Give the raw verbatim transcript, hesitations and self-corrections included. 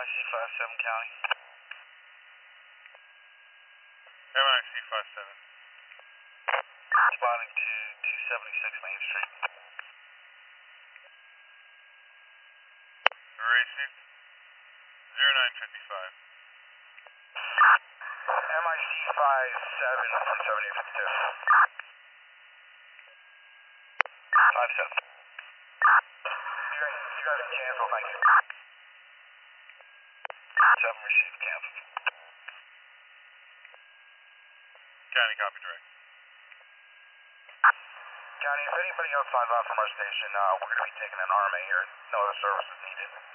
I C five seven County. M I C five seven. Responding to two seventy-six Main Street. Racing. zero nine fifty-five. M I C five seven, two seventy-eight fifty-two. five seven. You guys, you guys can cancel, thank you. seven received, canceled. County, copy direct. County, if anybody else signs off from our station, uh, we're going to be taking an R M A here. No other services needed.